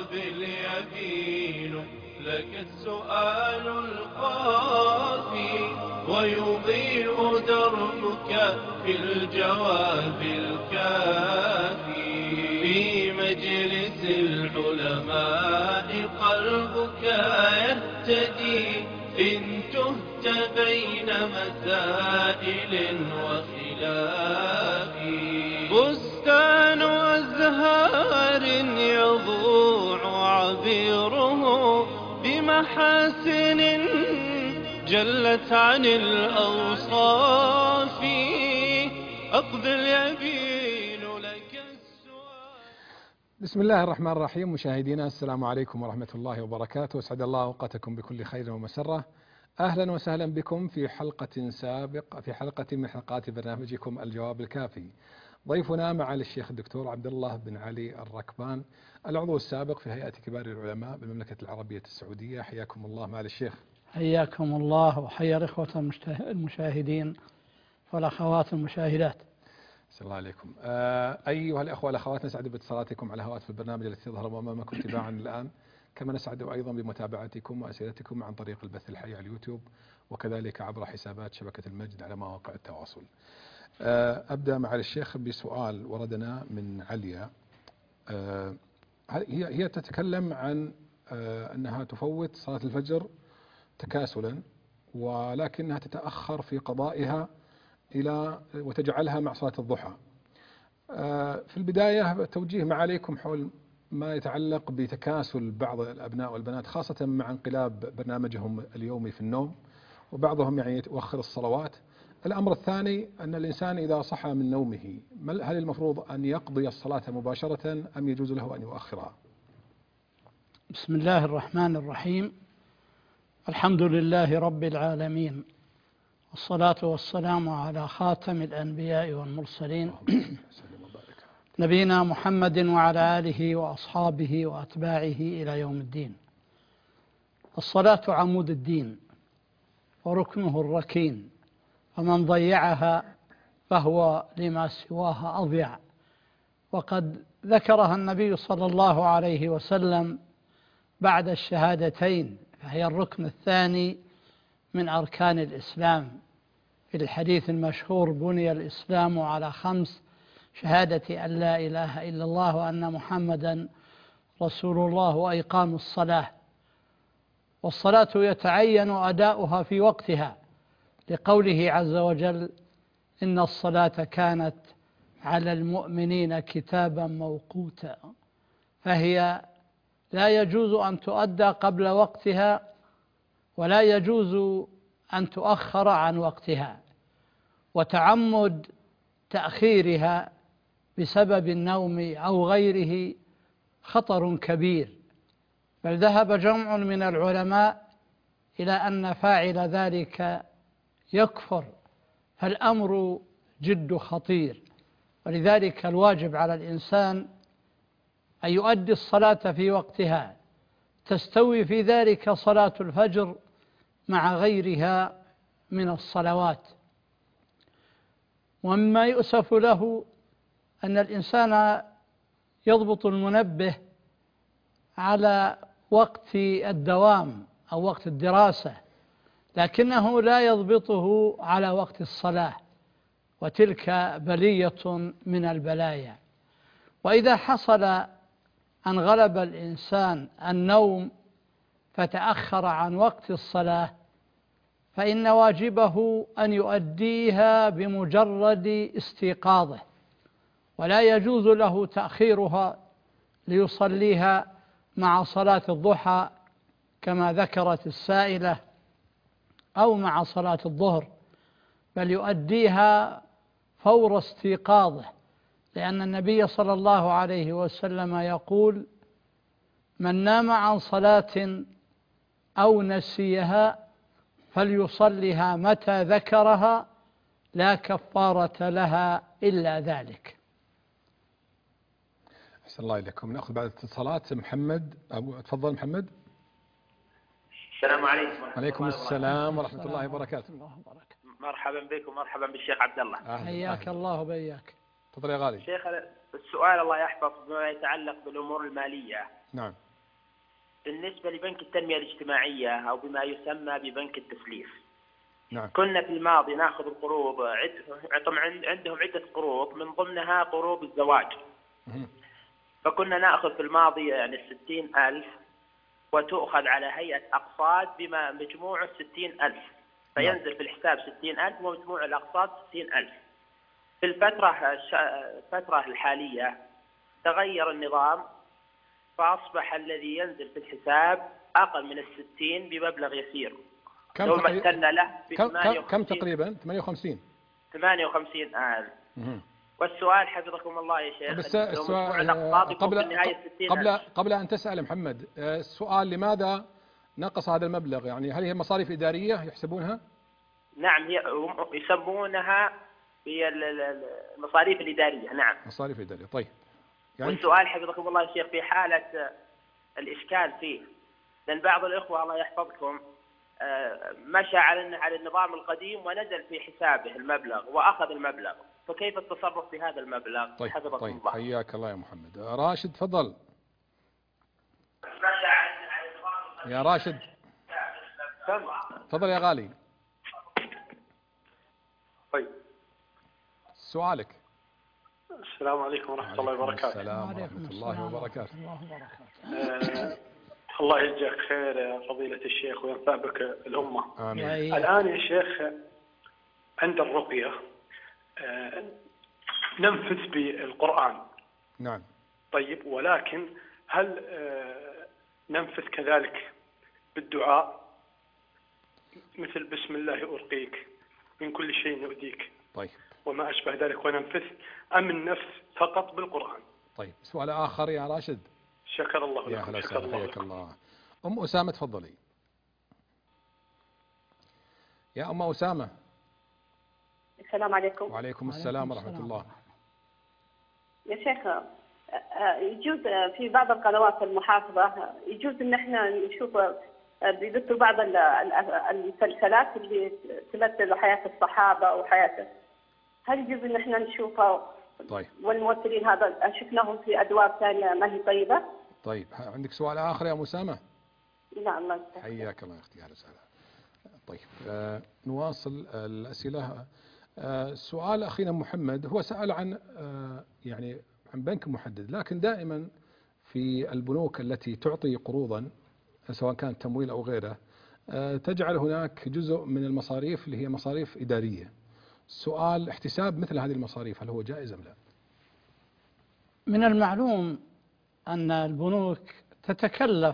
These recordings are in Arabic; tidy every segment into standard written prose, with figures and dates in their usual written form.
اليمين لك السؤال الخافي، ويضيء دربك في الجواب الكافي. في مجلس العلماء قلبك يهتدي، إن تهت بين مسائل وخلاف. بستان أزهار يضوع عبيره بمحاسن جلت عن الأوصاف. أقبل يبين لك السؤال. بسم الله الرحمن الرحيم. مشاهدينا السلام عليكم ورحمة الله وبركاته، أسعد الله أوقاتكم بكل خير ومسرة. أهلا وسهلا بكم في حلقة من حلقات برنامجكم الجواب الكافي. ضيفنا معالي الشيخ الدكتور عبد الله بن علي الركبان، العضو السابق في هيئة كبار العلماء بالمملكة العربية السعودية. حياكم الله معالي الشيخ. حياكم الله وحيا الإخوة المشاهدين والأخوات المشاهدات. السلام الله عليكم. أيها الأخوة والأخوات، نسعد باتصالاتكم على هواتف البرنامج التي تظهر أمامكم تباعا الآن، كما نسعد أيضا بمتابعتكم وأسئلتكم عن طريق البث الحي على اليوتيوب، وكذلك عبر حسابات شبكة المجد على مواقع التواصل. أبدأ مع الشيخ بسؤال وردنا من عليا. هي تتكلم عن أنها تفوت صلاة الفجر تكاسلا، ولكنها تتأخر في قضائها وتجعلها مع صلاة الضحى. في البداية توجيه معاليكم حول ما يتعلق بتكاسل بعض الأبناء والبنات، خاصة مع انقلاب برنامجهم اليومي في النوم، وبعضهم يؤخر الصلوات. الأمر الثاني أن الإنسان إذا صحى من نومه هل المفروض أن يقضي الصلاة مباشرة أم يجوز له أن يؤخرها؟ بسم الله الرحمن الرحيم. الحمد لله رب العالمين، والصلاة والسلام على خاتم الأنبياء والمرسلين نبينا محمد وعلى آله وأصحابه وأتباعه إلى يوم الدين. الصلاة عمود الدين وركنه الركين، ومن ضيعها فهو لما سواها أضيع. وقد ذكرها النبي صلى الله عليه وسلم بعد الشهادتين، فهي الركن الثاني من أركان الإسلام. في الحديث المشهور: بني الإسلام على 5: شهادة أن لا إله إلا الله وأن محمدا رسول الله وإقام الصلاة. والصلاة يتعين أداؤها في وقتها، لقوله عز وجل: إن الصلاة كانت على المؤمنين كتابا موقوتا. فهي لا يجوز أن تؤدى قبل وقتها، ولا يجوز أن تؤخر عن وقتها. وتعمد تأخيرها بسبب النوم أو غيره خطر كبير، بل ذهب جمع من العلماء إلى أن فاعل ذلك يكفر، فالأمر جد خطير. ولذلك الواجب على الإنسان أن يؤدي الصلاة في وقتها، تستوي في ذلك صلاة الفجر مع غيرها من الصلوات. ومما يؤسف له أن الإنسان يضبط المنبه على وقت الدوام أو وقت الدراسة، لكنه لا يضبطه على وقت الصلاة، وتلك بلية من البلايا. وإذا حصل أن غلب الإنسان النوم فتأخر عن وقت الصلاة، فإن واجبه أن يؤديها بمجرد استيقاظه، ولا يجوز له تأخيرها ليصليها مع صلاة الضحى كما ذكرت السائلة، أو مع صلاة الظهر، بل يؤديها فور استيقاظه، لأن النبي صلى الله عليه وسلم يقول: من نام عن صلاة أو نسيها فليصلها متى ذكرها، لا كفارة لها إلا ذلك. أحسن الله إليكم. نأخذ بعد الاتصالات محمد. تفضل محمد. السلام عليكم. عليكم السلام ورحمة الله وبركاته. مرحبا بكم، مرحبا بالشيخ عبد الله. حياك الله وبياك. تفضل يا غالي. شيخ، السؤال الله يحفظ بما يتعلق بالأمور المالية. نعم. بالنسبة لبنك التنمية الاجتماعية أو بما يسمى ببنك التسليف. نعم. كنا في الماضي ناخذ القروض، عندهم عدة قروض من ضمنها قروض الزواج. فكنا ناخذ في الماضي يعني 60,000 وتؤخذ على هيئة أقساط بما مجموعه 60,000، فينزل في الحساب 60,000 ومجموع الأقساط 60,000. في الفترة الحالية تغير النظام، فأصبح الذي ينزل في الحساب أقل من 60 بمبلغ يسير. لو مثلنا له كم تقريبا؟ 58,000. والسؤال حفظكم الله يا شيخ، بس السؤال قبل أن تسأل محمد، السؤال لماذا نقص هذا المبلغ؟ يعني هل هي مصاريف إدارية يحسبونها؟ نعم، هي يسمونها هي المصاريف الإدارية. نعم، مصاريف إدارية. طيب. يعني والسؤال حفظكم الله يا شيخ في حالة الإشكال فيه، لأن بعض الإخوة الله يحفظكم مشى على النظام القديم ونزل في حسابه المبلغ وأخذ المبلغ، فكيف التصرف بهذا المبلغ؟ طيب. حفظكم طيب. الله. حياك الله يا محمد. راشد تفضل. يا راشد تفضل يا غالي. طيب، سؤالك. السلام عليكم ورحمة الله وبركاته. السلام ورحمة الله وبركاته. الله يجزاك خير يا فضيلة الشيخ وينفع بك الأمة. آمين. الآن يا شيخ عند الرقية ننفذ بالقرآن. نعم. طيب، ولكن هل ننفذ كذلك بالدعاء مثل بسم الله أرقيك من كل شيء يؤذيك؟ طيب. وما أشبه ذلك، وننفذ أم النفس فقط بالقرآن؟ طيب، سؤال آخر يا راشد. شكر الله يا لكم. هلا شكر وسهلا، الله حياك لكم. الله. أم أسامة تفضلي. يا أم أسامة. السلام عليكم. وعليكم السلام ورحمة الله. يا شيخ، يجوز في بعض القنوات المحافظة يجوز ان احنا نشوف بيذكروا بعض المسلسلات اللي تمثل حياة الصحابة وحياته، هل يجوز ان احنا نشوفها؟ طيب. والممثلين هذا شفناهم في ادوار ثانية ما هي طيبة. طيب، عندك سؤال آخر يا أم أسامة؟ نعم، الله يسلمك. حياك الله يا أختي، أهلا وسهلا. طيب، نواصل الأسئلة. سؤال أخينا محمد، هو سأل عن يعني عن بنك محدد، لكن دائما في البنوك التي تعطي قروضا سواء كانت تمويل أو غيره تجعل هناك جزء من المصاريف اللي هي مصاريف إدارية. سؤال، احتساب مثل هذه المصاريف هل هو جائز أم لا؟ من المعلوم أن البنوك تتكلف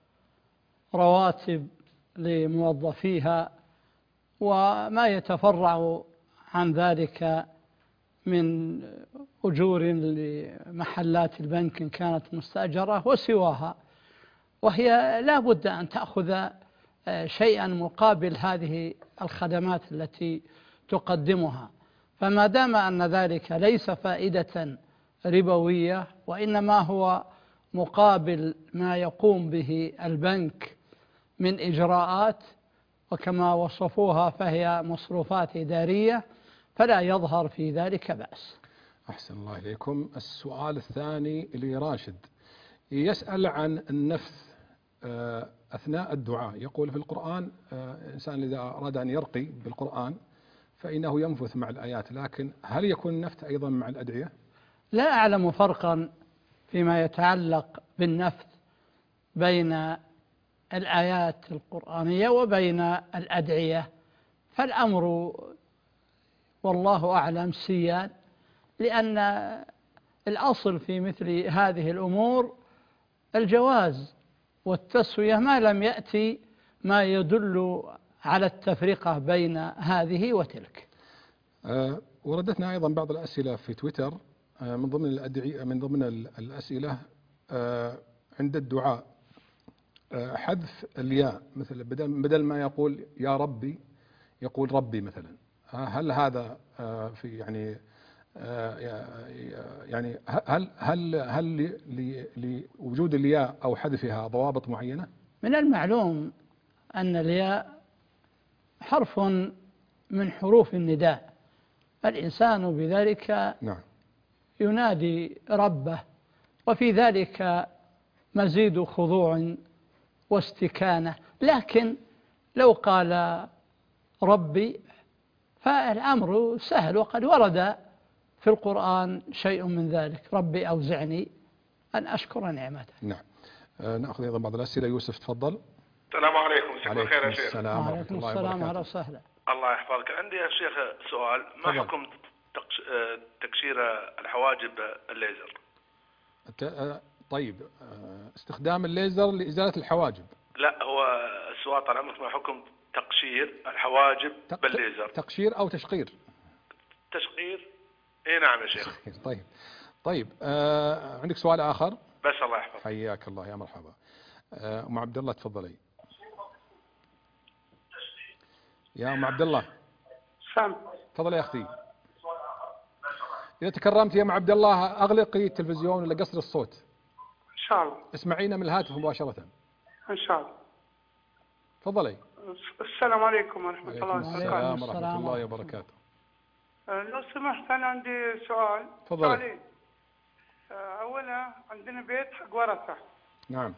رواتب لموظفيها وما يتفرع عن ذلك من أجور لمحلات البنك إن كانت مستأجرة وسواها، وهي لا بد أن تأخذ شيئا مقابل هذه الخدمات التي تقدمها. فما دام أن ذلك ليس فائدة ربوية وإنما هو مقابل ما يقوم به البنك من إجراءات، وكما وصفوها فهي مصروفات إدارية، فلا يظهر في ذلك بأس. أحسن الله إليكم. السؤال الثاني لراشد، يسأل عن النفث أثناء الدعاء. يقول في القرآن الإنسان إذا أراد أن يرقي بالقرآن فإنه ينفث مع الآيات، لكن هل يكون النفث أيضا مع الأدعية؟ لا أعلم فرقا فيما يتعلق بالنفث بين الآيات القرآنية وبين الأدعية، فالأمر والله أعلم سيان، لأن الأصل في مثل هذه الأمور الجواز والتسوية ما لم يأتي ما يدل على التفرقة بين هذه وتلك. وردتنا أيضا بعض الأسئلة في تويتر من ضمن الأدعية، من ضمن الأسئلة عند الدعاء حذف الياء، مثل بدل ما يقول يا ربي يقول ربي مثلا. هل هذا في يعني هل لوجود الياء أو حذفها ضوابط معينة؟ من المعلوم أن الياء حرف من حروف النداء، الإنسان بذلك نعم ينادي ربه، وفي ذلك مزيد خضوع واستكانة، لكن لو قال ربي فالأمر سهل، وقد ورد في القرآن شيء من ذلك: ربي أوزعني أن أشكر نعمته. نعم. نأخذ أيضا بعض الأسئلة. يوسف تفضل. السلام عليكم، مساك بالخير يا شيخ. السلام ورحمة الله السلام، وبركاته. أهلا وسهلا. الله يحفظك. عندي يا شيخ سؤال، ما تفضل. حكم تكشير الحواجب الليزر؟ طيب، استخدام الليزر لإزالة الحواجب. لا، هو السؤال طال عمرك، ما حكم تقشير الحواجب بالليزر؟ تقشير أو تشقير؟ تشقير. اي نعم يا شيخ. طيب، عندك سؤال آخر؟ بس الله يحفظك. حياك الله، يا مرحبا. أم عبد الله تفضلي. يا أم عبد الله. سام. تفضلي يا أختي. إذا تكرمت يا أم عبد الله أغلقي التلفزيون ولا قصري الصوت. إن شاء الله. اسمعينا من الهاتف مباشرة. إن شاء الله. تفضلي. السلام عليكم ورحمة الله وعليكم وبركاته. السلام ورحمة الله وبركاته. لو سمحت أنا عندي سؤال. تفضلي. سؤالين. أولا عندنا بيت حق ورثة. نعم.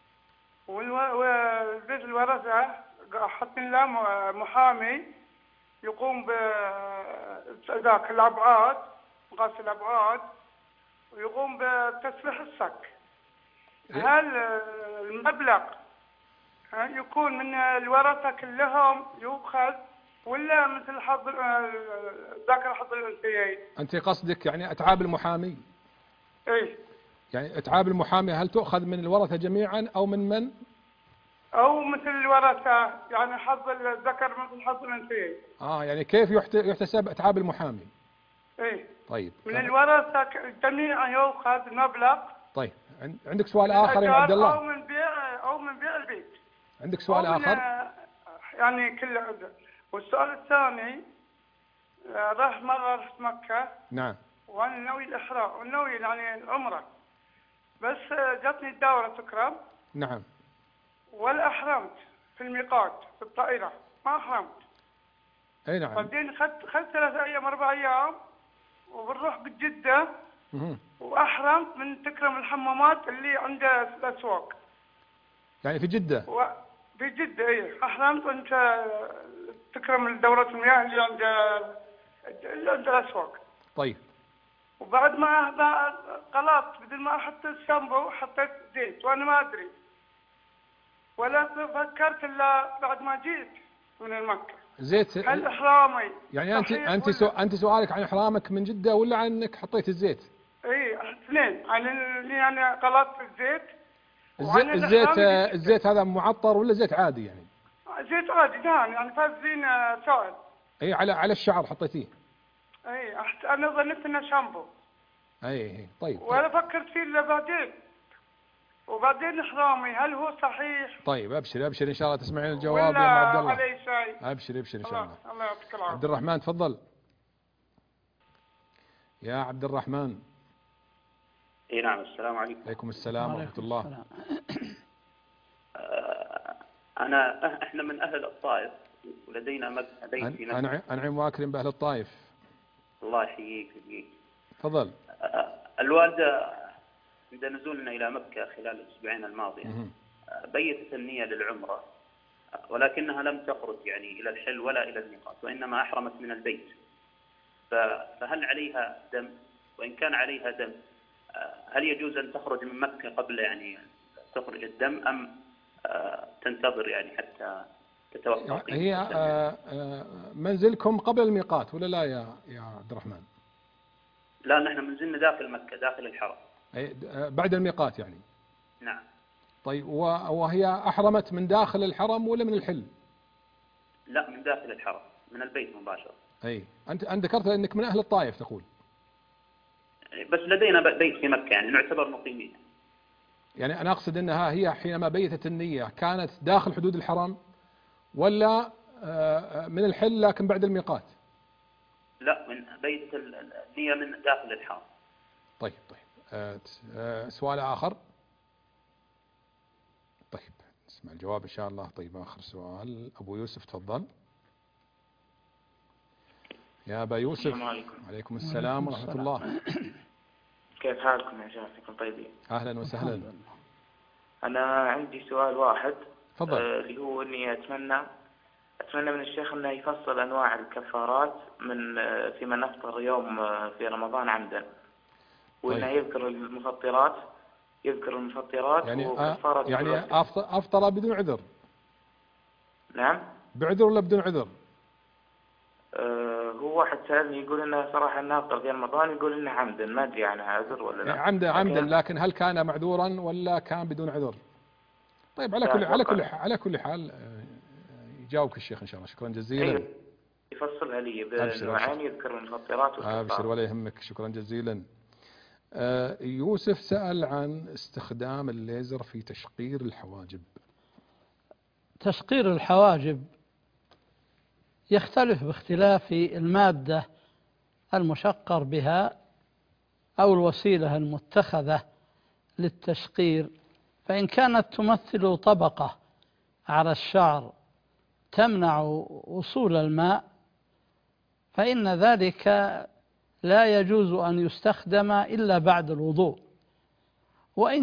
والبيت الورثة حاطين له محامي يقوم بذاك الأبعاد، مقاس الأبعاد، ويقوم بتسليح الصك. هل المبلغ يكون من الورثة كلهم يؤخذ، ولا مثل حظ ذاك الحظ الأنثيين؟ أنت قصدك يعني أتعاب المحامي؟ إيه. يعني أتعاب المحامي هل تؤخذ من الورثة جميعا أو من؟ أو مثل الورثة، يعني حظ الذكر مثل حظ الأنثيين. يعني كيف يحتسب أتعاب المحامي؟ إيه. طيب. من الورثة جميعا يؤخذ مبلغ. طيب، عندك سؤال آخر يا عبد الله؟ أو من بيع البيت. عندك سؤال آخر؟ يعني كله. والسؤال الثاني، مرة رحت مكة. نعم. وأنا ناوي الإحرام وناوي يعني العمرة، بس جاتني الدورة تكرم. نعم. ولا أحرمت في الميقات في الطائرة، ما أحرمت. أي نعم. بعدين خدت 3 أيام 4 أيام وبنروح بجدة. وأحرمت من تكرم الحمامات اللي عند الأسواق. يعني في جدة؟ في جدة إيه، أحرمت وأنت تكرم دورة المياه اللي عند الأسواق. طيب. وبعد ما غلطت، بدل ما أحط الشامبو حطيت زيت وأنا ما أدري، ولا فكرت إلا بعد ما جيت من مكة. زيت؟ هل إحرامي يعني أنت سؤالك عن إحرامك من جدة ولا عن إنك حطيت الزيت؟ إيه، اثنين. يعني أنا غلطت الزيت. الزيت هذا معطر ولا زيت عادي يعني؟ زيت عادي دهان، يعني فازين سائل. اي، على الشعر حطيتيه؟ اي، انا ظنيت انه شامبو. اي. طيب. ولا فكرت فيه الا بعدين. وبعدين احرامي هل هو صحيح؟ طيب، ابشر ان شاء الله تسمعين الجواب يا ام عبد الله. علي شيء. ابشر ان شاء الله. الله يعطيك العافيه. عبد الرحمن تفضل. يا عبد الرحمن. اي نعم. السلام عليكم. عليكم السلام ورحمة الله. احنا من اهل الطائف، ولدينا بيت في مكة. انعم واكرم باهل الطائف. الله يحييك. تفضل. الوالدة عند نزولنا الى مكة خلال الاسبوعين الماضية بيتت النية للعمرة، ولكنها لم تخرج يعني الى الحل ولا الى الميقات، وانما احرمت من البيت. فهل عليها دم؟ وان كان عليها دم، هل يجوز ان تخرج من مكة قبل يعني تخرج الدم، ام تنتظر يعني حتى تتوقف؟ هي منزلكم قبل الميقات ولا لا يا عبد الرحمن؟ لا، نحن منزلنا داخل مكة، داخل الحرم. بعد الميقات يعني؟ نعم. طيب، وهي أحرمت من داخل الحرم ولا من الحل؟ لا، من داخل الحرم، من البيت مباشرة. أنت ذكرت أنك من أهل الطائف تقول؟ بس لدينا بيت في مكة، يعني نعتبر مقيمين. يعني أنا أقصد أنها هي حينما بيتت النية كانت داخل حدود الحرم ولا من الحل لكن بعد الميقات؟ لا، من بيتت النية من داخل الحرم. طيب. سؤال آخر؟ طيب، نسمع الجواب إن شاء الله. طيب، آخر سؤال أبو يوسف تفضل. يا أبا يوسف. السلام عليكم. عليكم السلام ورحمة الله. كيف حالكم يا شيخ؟ طيبين. أهلا وسهلا. أنا عندي سؤال واحد. تفضل. اللي هو إني أتمنى من الشيخ أنه يفصل أنواع الكفارات من في من أفطر يوم في رمضان عمدا، وإنه طيب. يذكر المفطرات يعني وكفارة يعني أفطر بدون عذر. نعم. بعذر ولا بدون عذر؟ هو واحد سألني يقول إنه صراحة إنه أفطر في رمضان، يقول إنه عمدا، ما أدري عنه عذر ولا لا. عمدا، لكن هل كان معذورا ولا كان بدون عذر؟ طيب على كل حال يجاوبك الشيخ إن شاء الله. شكرا جزيلا. أيوه. يفصلها لي بنوعين، يذكر المفطرات والكفارات. أبشر ولا يهمك. شكرا جزيلا. يوسف سأل عن استخدام الليزر في تشقير الحواجب. تشقير الحواجب يختلف باختلاف المادة المشقر بها أو الوسيلة المتخذة للتشقير. فإن كانت تمثل طبقة على الشعر تمنع وصول الماء فإن ذلك لا يجوز أن يستخدم إلا بعد الوضوء. وإن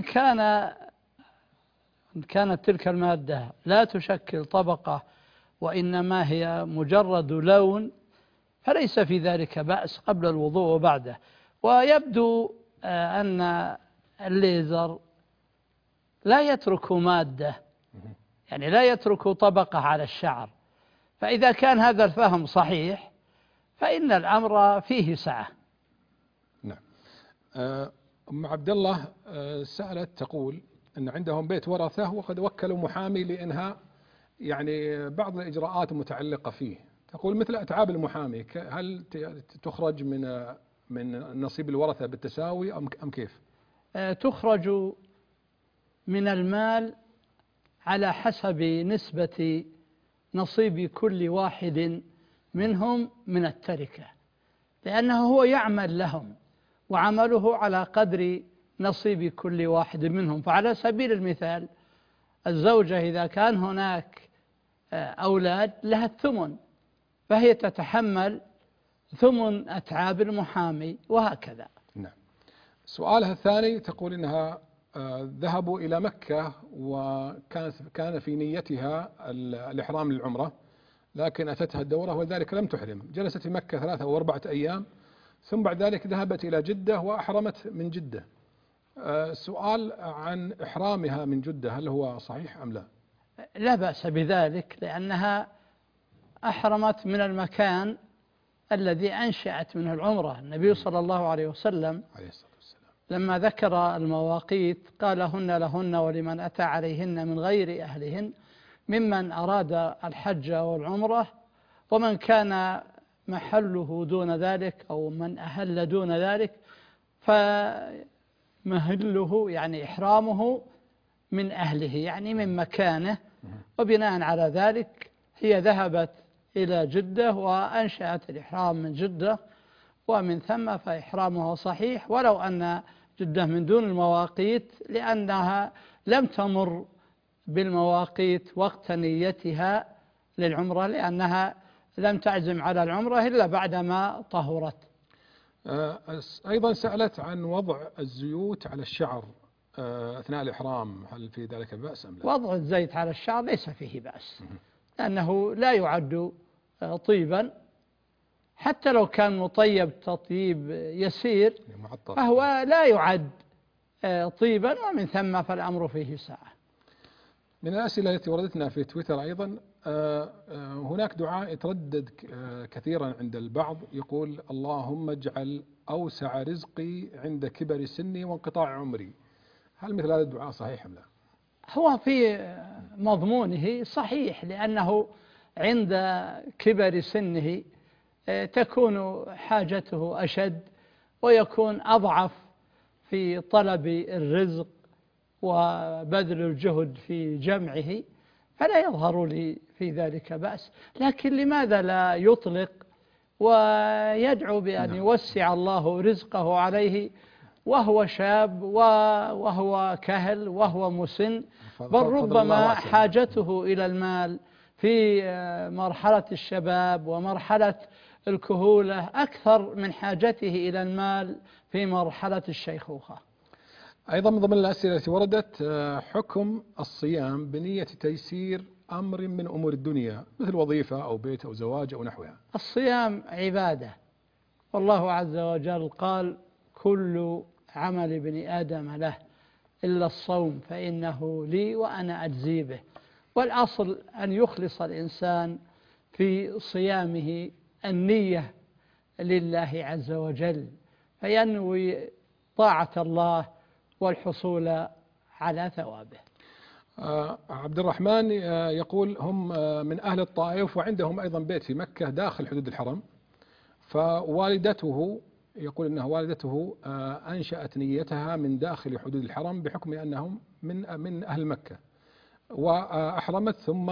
كانت تلك المادة لا تشكل طبقة وإنما هي مجرد لون فليس في ذلك بأس قبل الوضوء وبعده. ويبدو أن الليزر لا يترك مادة، يعني لا يترك طبقة على الشعر. فإذا كان هذا الفهم صحيح فإن الأمر فيه سعة. نعم. أم عبد الله سألت تقول أن عندهم بيت ورثة وقد وكلوا محامي لإنهاء يعني بعض الإجراءات المتعلقة فيه. تقول مثل أتعاب المحامي هل تخرج من نصيب الورثة بالتساوي أم كيف؟ تخرج من المال على حسب نسبة نصيب كل واحد منهم من التركة، لأنه هو يعمل لهم وعمله على قدر نصيب كل واحد منهم. فعلى سبيل المثال الزوجة إذا كان هناك أولاد لها الثمن فهي تتحمل ثمن أتعاب المحامي وهكذا. نعم. سؤالها الثاني تقول إنها ذهبوا إلى مكة وكان في نيتها الإحرام للعمرة، لكن أتتها الدورة وذلك لم تحرم. جلست في مكة 3 أو 4 أيام ثم بعد ذلك ذهبت إلى جدة وأحرمت من جدة. سؤال عن إحرامها من جدة هل هو صحيح أم لا؟ لا بأس بذلك، لأنها أحرمت من المكان الذي أنشأت منه العمرة. النبي صلى الله عليه وسلم لما ذكر المواقيت قال هن لهن ولمن أتى عليهن من غير أهلهن ممن أراد الحج والعمرة، ومن كان محله دون ذلك أو من أهل دون ذلك فمهله يعني إحرامه من أهله يعني من مكانه. وبناء على ذلك هي ذهبت إلى جدة وأنشأت الإحرام من جدة، ومن ثم فإحرامها صحيح ولو أن جدة من دون المواقيت، لأنها لم تمر بالمواقيت وقت نيتها للعمرة، لأنها لم تعزم على العمرة إلا بعدما طهرت. أيضا سألت عن وضع الزيوت على الشعر أثناء الإحرام، هل في ذلك بأس أم لا؟ وضع الزيت على الشعر ليس فيه بأس، لأنه لا يعد طيبا، حتى لو كان مطيب تطيب يسير فهو لا يعد طيبا، ومن ثم فالأمر فيه سعة. من الأسئلة التي وردتنا في تويتر أيضا هناك دعاء يتردد كثيرا عند البعض يقول اللهم اجعل أوسع رزقي عند كبر سني وانقطاع عمري. هل مثل هذا الدعاء صحيح أم لا؟ هو في مضمونه صحيح، لأنه عند كبر سنه تكون حاجته أشد ويكون أضعف في طلب الرزق وبذل الجهد في جمعه، فلا يظهر لي في ذلك بأس. لكن لماذا لا يطلق ويدعو بأن يوسع الله رزقه عليه وهو شاب وهو كهل وهو مسن، بل ربما حاجته إلى المال في مرحلة الشباب ومرحلة الكهولة أكثر من حاجته إلى المال في مرحلة الشيخوخة. أيضا من ضمن الأسئلة التي وردت حكم الصيام بنية تيسير أمر من أمور الدنيا مثل وظيفة أو بيت أو زواج أو نحوها. الصيام عبادة، والله عز وجل قال: كل عمل ابن آدم له إلا الصوم فإنه لي وأنا أجزي به. والأصل أن يخلص الإنسان في صيامه النية لله عز وجل، فينوي طاعة الله والحصول على ثوابه. عبد الرحمن يقول هم من أهل الطائف وعندهم أيضا بيت في مكة داخل حدود الحرم، فوالدته يقول أنها والدته أنشأت نيتها من داخل حدود الحرم بحكم أنهم من أهل مكة، وأحرمت ثم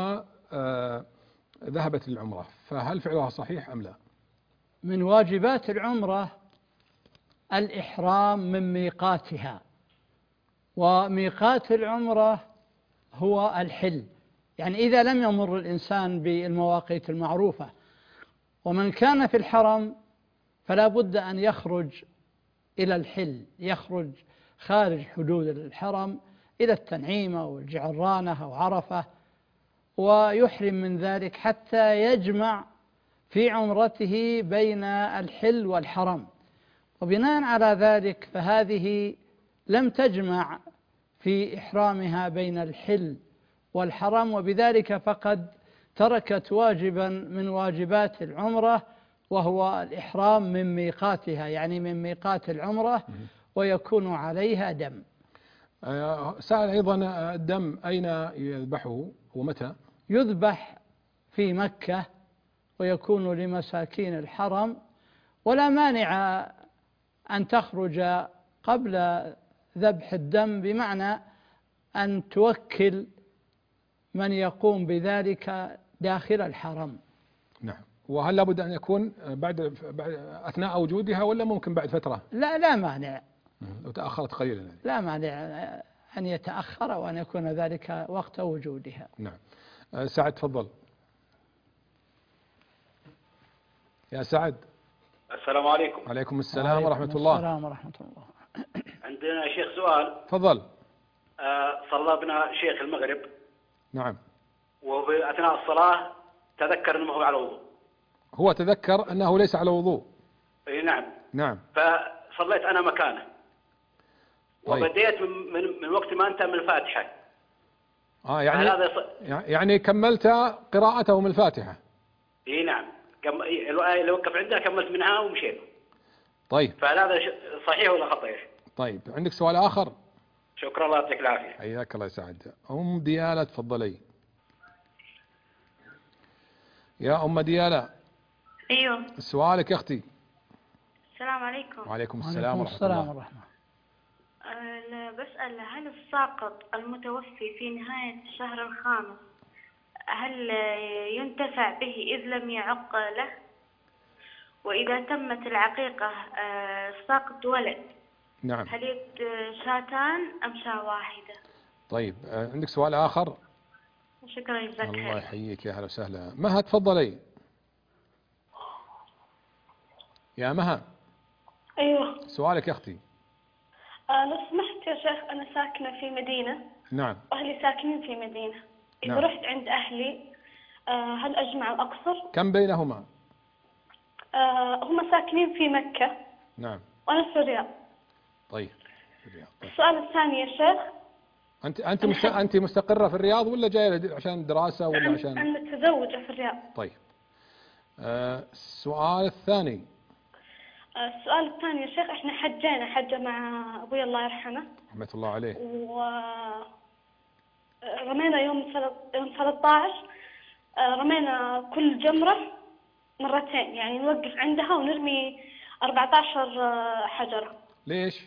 ذهبت للعمرة، فهل فعلها صحيح أم لا؟ من واجبات العمرة الإحرام من ميقاتها، وميقات العمرة هو الحل، يعني إذا لم يمر الإنسان بالمواقيت المعروفة. ومن كان في الحرم فلا بد أن يخرج إلى الحل، يخرج خارج حدود الحرم إلى التنعيمة والجعرانة أو عرفة، ويحرم من ذلك حتى يجمع في عمرته بين الحل والحرم. وبناء على ذلك فهذه لم تجمع في إحرامها بين الحل والحرم، وبذلك فقد تركت واجبا من واجبات العمرة، وهو الإحرام من ميقاتها، يعني من ميقات العمرة، ويكون عليها دم. سأل أيضا الدم أين يذبحه ومتى؟ يذبح في مكة ويكون لمساكين الحرم، ولا مانع أن تخرج قبل ذبح الدم، بمعنى أن توكل من يقوم بذلك داخل الحرم. نعم. وهل لابد أن يكون بعد أثناء وجودها ولا ممكن بعد فترة؟ لا مانع، لو تأخرت قليلا يعني. لا مانع أن يتأخر وأن يكون ذلك وقت وجودها. نعم. سعد تفضل. يا سعد. السلام عليكم. عليكم السلام ورحمة الله. السلام ورحمة الله. عندنا شيخ سؤال. تفضل. صلى بنا شيخ المغرب. نعم. وفي أثناء الصلاة تذكر أنه هو على وضوء. هو تذكر أنه ليس على وضوء. أي نعم. نعم. فصليت أنا مكانه. طيب. وبديت من وقت ما انتهى من الفاتحة. يعني كملت قراءته من الفاتحة. اي نعم. الآية اللي وقف عندها كملت منها ومشيت. طيب. فهل هذا صحيح ولا خطأ؟ طيب، عندك سؤال آخر؟ شكرا، الله يعطيك العافية. حياك الله يا سعد. أم ديالة تفضلي. يا أم ديالة. أيوه. سؤالك يا أختي. السلام عليكم. وعليكم السلام ورحمة الله. أنا بسأل: هل الساقط المتوفي في نهاية الشهر الخامس هل ينتفع به إذ لم يعق له؟ وإذا تمت العقيقة الساقط ولد، نعم، هل شاتان أم شاة واحدة؟ طيب، عندك سؤال آخر؟ شكرا جزاك خير. الله يحييك، يا هلا وسهلا. مها تفضلي. يا مها. أيوه. سؤالك يا أختي. لو سمحت يا شيخ، أنا ساكنة في مدينة. نعم. وأهلي ساكنين في مدينة. إذا نعم. رحت عند أهلي هل أجمع وأقصر؟ كم بينهما؟ هم ساكنين في مكة. نعم. وأنا في الرياض. طيب. السؤال الثاني يا شيخ. أنت مستقرة في الرياض ولا جاية عشان دراسة ولا عشان؟ أنا متزوجة في الرياض. طيب. السؤال الثاني. السؤال الثاني يا شيخ، احنا حجة مع أبوي الله يرحمه. رحمة الله عليه. رمينا يوم 13 رمينا كل جمرة مرتين، يعني نوقف عندها ونرمي 14 حجرة. ليش؟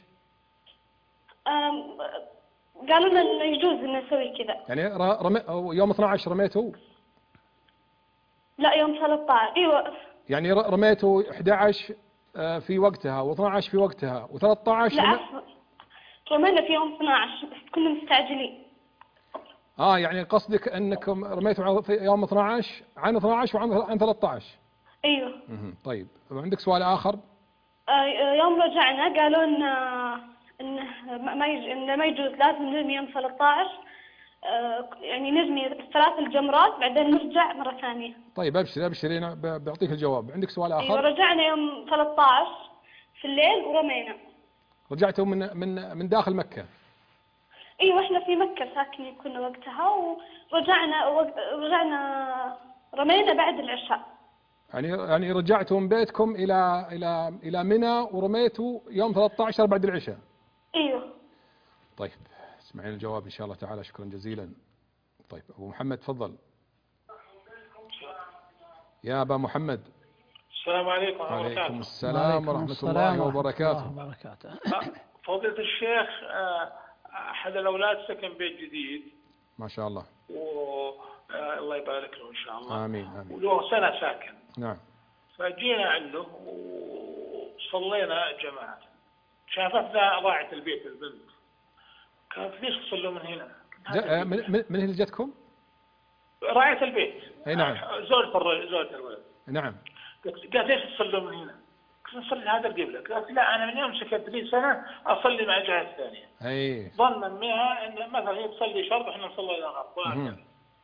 قالوا لنا إنه يجوز إنه نسوي كذا. يعني يوم 12 رميته؟ لا، يوم 13. ايوه. يعني رميته 11 في وقتها و12 في وقتها و13. لا، رمينا في يوم 12 بس كنا مستعجلين. يعني قصدك انكم رميتوا في يوم 12 عن 12 وعن 13. ايوه. طيب، وعندك سؤال اخر؟ يوم رجعنا قالوا لنا إنه ما يجوز، لازم نرمي يوم 13. يعني نرمي 3 الجمرات بعدين نرجع مرة ثانية. طيب أبشري أنا بعطيك الجواب. عندك سؤال آخر؟ أيوة، رجعنا يوم 13 في الليل ورمينا. رجعتوا من داخل مكة؟ ايوه، احنا في مكة ساكنين كنا وقتها، ورجعنا رمينا بعد العشاء. يعني رجعتوا من بيتكم الى منى ورميتوا يوم 13 بعد العشاء؟ ايوه. طيب اسمعين الجواب ان شاء الله تعالى. شكرا جزيلا. طيب ابو محمد تفضل. يا ابا محمد. السلام عليكم ورحمة الله وبركاته. وعليكم السلام ورحمة الله وبركاته. فضيلة الشيخ، أحد الأولاد سكن بيت جديد ما شاء الله، الله يبارك له إن شاء الله. آمين آمين. وله سنة ساكن. نعم. فجينا عنده وصلينا جماعة، شافتنا ضاعت البيت البنت، قالت ليش تصلوا من هنا؟ من هنا جتكم؟ راعية البيت. أي نعم. زوجة الولد. نعم. قالت ليش تصلوا من هنا؟ قلت نصلي هذا القبلة. قالت لا، أنا من يوم سكنت لي سنة أصلي مع الجهة الثانية. أي. ظنا منها أن مثلا هي تصلي شرط إحنا نصلي إلى غرب.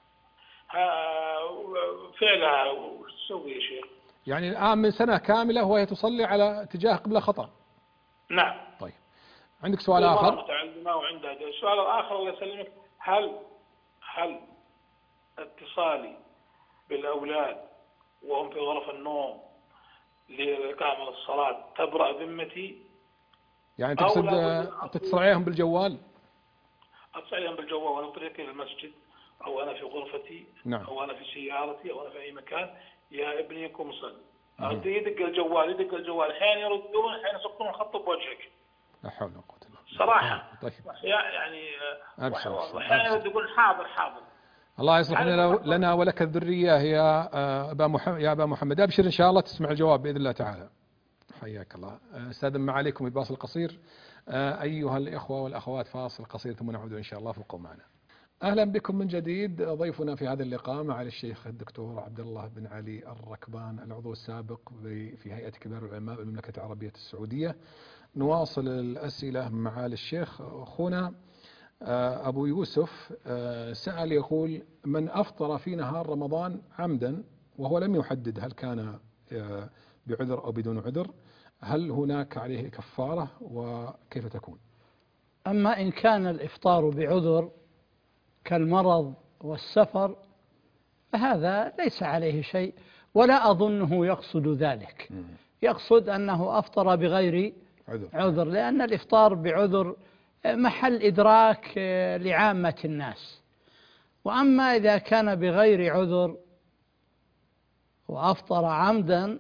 فعلها وش تسوي يا شيخ؟ يعني الآن من سنة كاملة وهي تصلي على اتجاه قبلة خطأ. نعم. طيب عندك سؤال آخر؟ متعلمة وعندها السؤال الآخر الله يسلمك، هل اتصالي بالأولاد وهم في غرف النوم لإقامة الصلاة تبرأ ذمتي؟ يعني تقصد تتصل عليهم بالجوال؟ أتصل عليهم بالجوال وأنا طريقي للمسجد، أو أنا في غرفتي. نعم. أو أنا في سيارتي، أو أنا في أي مكان. يا ابني قم صل. يدق الجوال، أحيانا يردون، أحيانا يسقطون الخط بوجهك. لا حول ولا قوة إلا بالله. صراحة. طيب. يعني أبشر. أحيانا يقول حاضر. الله يصلح لنا ولك الذرية يا أبا محمد. أبشر إن شاء الله تسمع الجواب بإذن الله تعالى. حياك الله. استاذن ما عليكم الفاصل القصير. أيها الإخوة والأخوات، فاصل قصير ثم نعود إن شاء الله، فابقوا معنا. أهلا بكم من جديد. ضيفنا في هذا اللقاء معالي الشيخ الدكتور عبد الله بن علي الركبان، العضو السابق في هيئة كبار العلماء بالمملكة العربية السعودية. نواصل الأسئلة معالي الشيخ. أخونا أبو يوسف سأل يقول: من أفطر في نهار رمضان عمدا وهو لم يحدد هل كان بعذر أو بدون عذر، هل هناك عليه كفارة وكيف تكون؟ أما إن كان الإفطار بعذر كالمرض والسفر فهذا ليس عليه شيء، ولا أظنه يقصد ذلك. يقصد أنه أفطر بغير عذر، لأن الإفطار بعذر محل إدراك لعامة الناس. وأما إذا كان بغير عذر وأفطر عمدا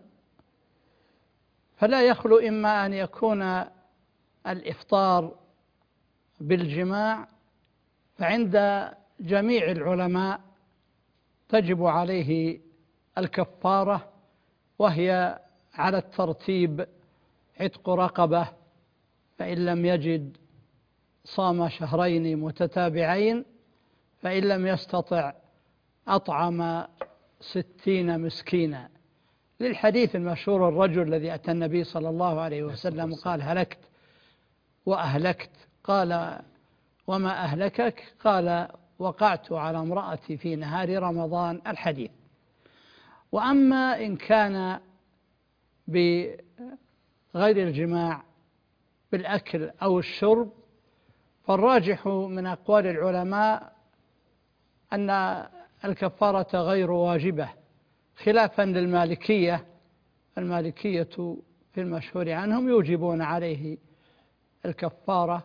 فلا يخلو إما أن يكون الإفطار بالجماع، فعند جميع العلماء تجب عليه الكفارة، وهي على الترتيب: عتق رقبة، فإن لم يجد صام شهرين متتابعين، فإن لم يستطع أطعم 60 مسكينا، للحديث المشهور الرجل الذي أتى النبي صلى الله عليه وسلم قال: هلكت وأهلكت. قال: وما أهلكك؟ قال: وقعت على امرأتي في نهار رمضان، الحديث. وأما إن كان بغير الجماع بالأكل أو الشرب فالراجح من أقوال العلماء أن الكفارة غير واجبة، خلافا للمالكية. المالكية في المشهور عنهم يوجبون عليه الكفارة،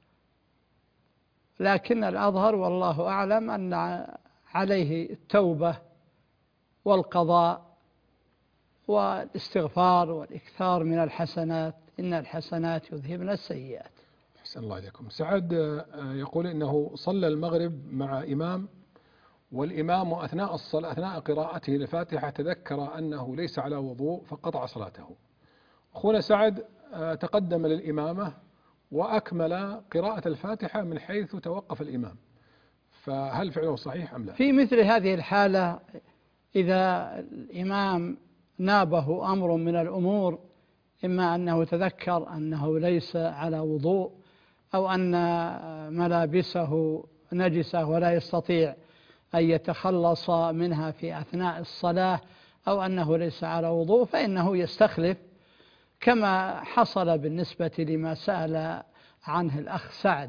لكن الأظهر والله أعلم أن عليه التوبة والقضاء والاستغفار والإكثار من الحسنات، إن الحسنات يذهبن السيئات. أحسن الله إليكم. سعد يقول إنه صلى المغرب مع إمام، والإمام أثناء الصلاة أثناء قراءته للفاتحة تذكر أنه ليس على وضوء فقطع صلاته. أخونا سعد تقدم للإمامة وأكمل قراءة الفاتحة من حيث توقف الإمام، فهل فعله صحيح أم لا؟ في مثل هذه الحالة إذا الإمام نابه أمر من الأمور، إما أنه تذكر أنه ليس على وضوء أو أن ملابسه نجسة ولا يستطيع أن يتخلص منها في أثناء الصلاة، أو أنه ليس على وضوء، فإنه يستخلف، كما حصل بالنسبة لما سأل عنه الأخ سعد.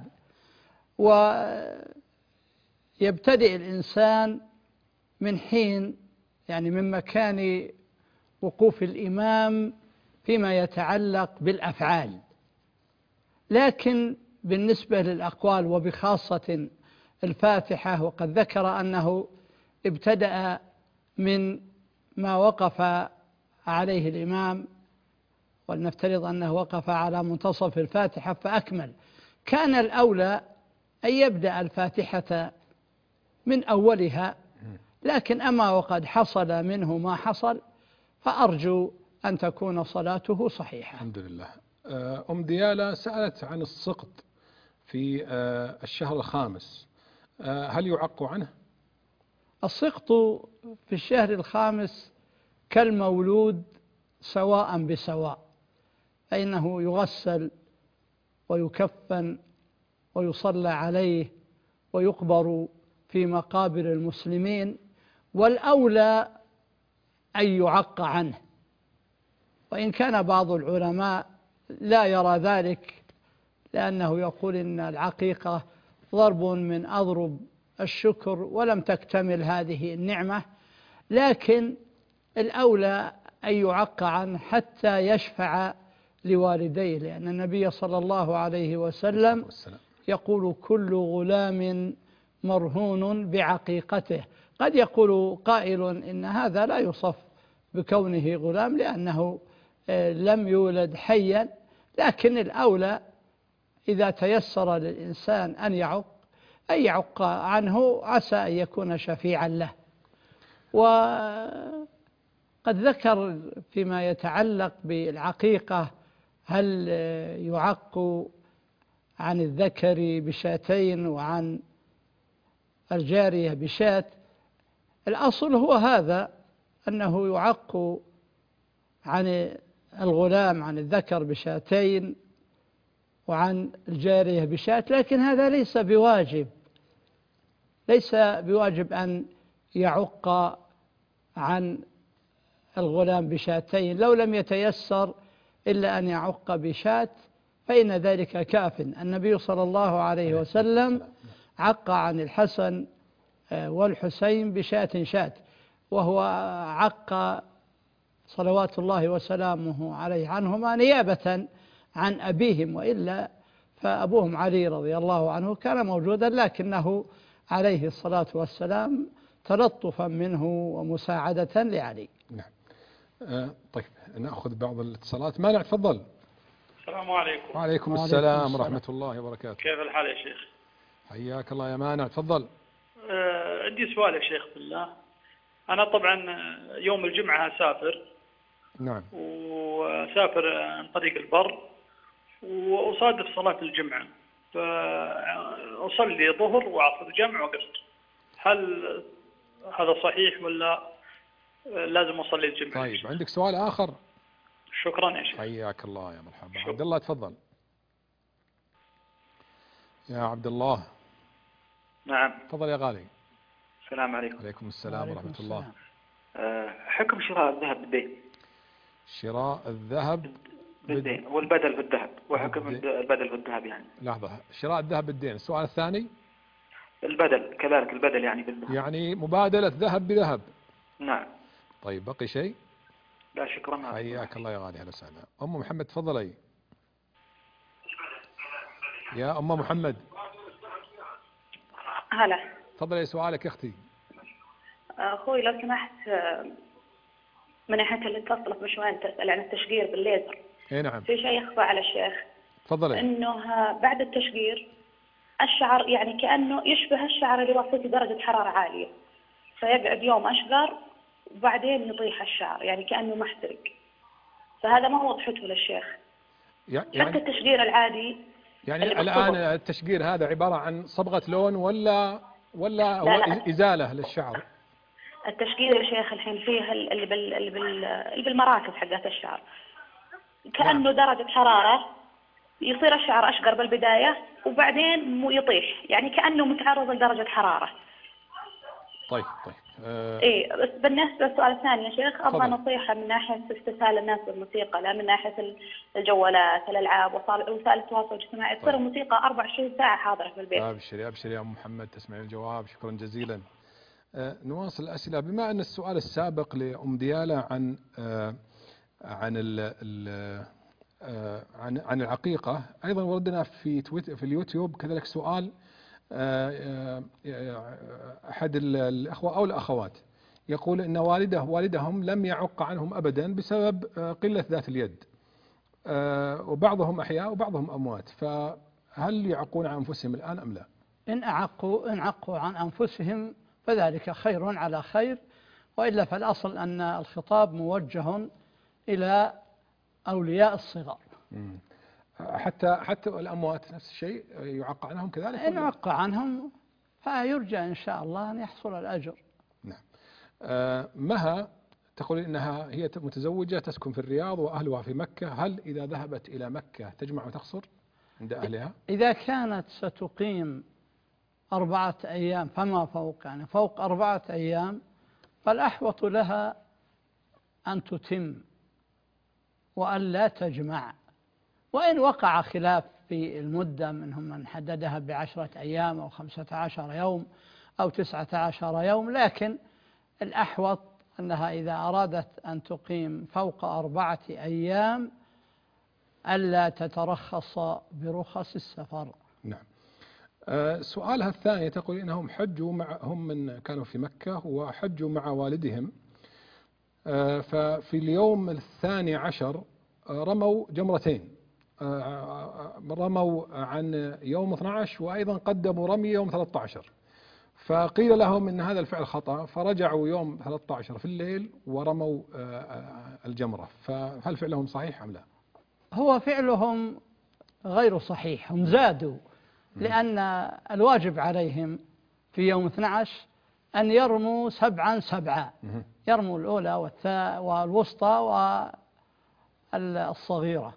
ويبتدئ الإنسان من حين، يعني من مكان وقوف الإمام فيما يتعلق بالأفعال، لكن بالنسبة للأقوال وبخاصة الفاتحة، وقد ذكر أنه ابتدأ من ما وقف عليه الإمام، ولنفترض أنه وقف على منتصف الفاتحة فأكمل، كان الأولى أن يبدأ الفاتحة من أولها، لكن أما وقد حصل منه ما حصل فأرجو أن تكون صلاته صحيحة. الحمد لله. أم ديالة سألت عن السقط في الشهر الخامس، هل يعق عنه؟ السقط في الشهر الخامس كالمولود سواء بسواء، فإنه يغسل ويكفن ويصلى عليه ويقبر في مقابر المسلمين، والأولى أن يعق عنه، وإن كان بعض العلماء لا يرى ذلك، لأنه يقول إن العقيقة ضرب من أضرب الشكر ولم تكتمل هذه النعمة، لكن الأولى أن يعق عنه حتى يشفع لوالديه، لأن النبي صلى الله عليه وسلم يقول كل غلام مرهون بعقيقته. قد يقول قائل إن هذا لا يصف بكونه غلام لأنه لم يولد حيا، لكن الأولى إذا تيسر للإنسان أن يعق عنه، عسى أن يكون شفيعا له. وقد ذكر فيما يتعلق بالعقيقة هل يعق عن الذكر بشاتين وعن الجارية بشاة. الأصل هو هذا، أنه يعق عن الغلام عن الذكر بشاتين وعن الجارية بشاة، لكن هذا ليس بواجب أن يعق عن الغلام بشاتين. لو لم يتيسر إلا أن يعق بشاة فإن ذلك كاف. النبي صلى الله عليه وسلم عق عن الحسن والحسين بشاة، وهو عق صلوات الله وسلامه عليه عنهما نيابة عن أبيهم، وإلا فأبوهم علي رضي الله عنه كان موجودا، لكنه عليه الصلاة والسلام تلطفا منه ومساعدة لعلي. نعم. طيب نأخذ بعض الاتصالات. مانع تفضل. السلام عليكم. وعليكم السلام ورحمة الله وبركاته. كيف الحال يا شيخ؟ حياك الله يا مانع تفضل. عندي سؤال يا شيخ بالله. أنا طبعا يوم الجمعة أسافر. نعم. وأسافر عن طريق البر وأصادف صلاة الجمعة، فأصلي ظهر وعصر جمع وقصر. هل هذا صحيح ولا لازم أصلي الجمعة؟ طيب عندك سؤال آخر؟ شكرا يا شيخ. حياك الله يا مرحبا. عبد الله تفضل. يا عبد الله. نعم. تفضل يا غالي. السلام عليكم. عليكم السلام ورحمة الله. حكم شراء الذهب بالدين. شراء الذهب بالدين والبدل بالذهب، وحكم البدل بالذهب يعني. لحظة، شراء الذهب بالدين. السؤال الثاني؟ البدل كذلك، البدل يعني بالذهب. يعني مبادلة ذهب بذهب. نعم. طيب بقي شيء؟ لا شكرا. حياك الله يا غالي. هلا وسهلا. أم محمد تفضلي. يا أم محمد. هلا. تفضلي سؤالك يا أختي. أخوي لو سمحت، من ناحية اللي اتصلت من شوي تسأل عن التشقير بالليزر. اي نعم. في شيء يخفى على الشيخ. تفضلي. انه بعد التشقير الشعر يعني كأنه يشبه الشعر اللي وصلت درجة حرارة عالية، فيقعد يوم أشقر وبعدين يطيح الشعر، يعني كأنه محترق. فهذا ما وضحته للشيخ. يعني حتى التشقير العادي يعني الآن التشقير هذا عبارة عن صبغة لون ولا هو إزالة للشعر؟ التشقير يا شيخ الحين فيه اللي بالمراكز حقات الشعر، كأنه درجة حرارة يصير الشعر أشقر بالبداية وبعدين يطيح، يعني كأنه متعرض لدرجة حرارة. طيب إيه، بس بالنسبة للسؤال الثاني يا شيخ، أبغى تفضل. نصيحة من ناحية استسهال الناس بالموسيقى، لا من ناحية الجوالات، الألعاب، وسائل التواصل الاجتماعي. تصير الموسيقى 24 ساعة حاضرة في البيت. أبشري يا أم محمد، تسمعين الجواب. شكرا جزيلا. نواصل الأسئلة. بما أن السؤال السابق لأم ديالة عن العقيقة، أيضا وردنا في اليوتيوب كذلك سؤال أحد الأخوة أو الأخوات يقول إن والدهم لم يعق عنهم أبدا بسبب قلة ذات اليد، وبعضهم أحياء وبعضهم أموات، فهل يعقون عن أنفسهم الآن أم لا؟ إن عقوا عن أنفسهم فذلك خير على خير، وإلا فالأصل أن الخطاب موجه إلى أولياء الصغار. حتى الأموات نفس الشيء يعق عنهم كذلك؟ إن عق عنهم فيرجى إن شاء الله أن يحصل الأجر. نعم. مها تقول إنها هي متزوجة تسكن في الرياض وأهلها في مكة، هل إذا ذهبت إلى مكة تجمع وتقصر عند أهلها؟ إذا كانت ستقيم 4 أيام فما فوق، يعني فوق 4 أيام، فالأحوط لها أن تتم وأن لا تجمع. وإن وقع خلاف في المدة، منهم من حددها ب10 أيام أو 15 يوم أو 19 يوم، لكن الأحوط أنها إذا أرادت أن تقيم فوق 4 أيام ألا تترخص برخص السفر. نعم. سؤالها الثاني تقول إنهم حجوا هم من كانوا في مكة وحجوا مع والدهم، ففي اليوم 12 رموا جمرتين، رموا عن يوم 12 وأيضا قدموا رمي يوم 13، فقيل لهم إن هذا الفعل خطأ، فرجعوا يوم 13 في الليل ورموا الجمرة، فهل فعلهم صحيح أم لا؟ هو فعلهم غير صحيح، هم زادوا، لأن الواجب عليهم في يوم 12 أن يرموا 7 يرموا الأولى والوسطى والصغيرة،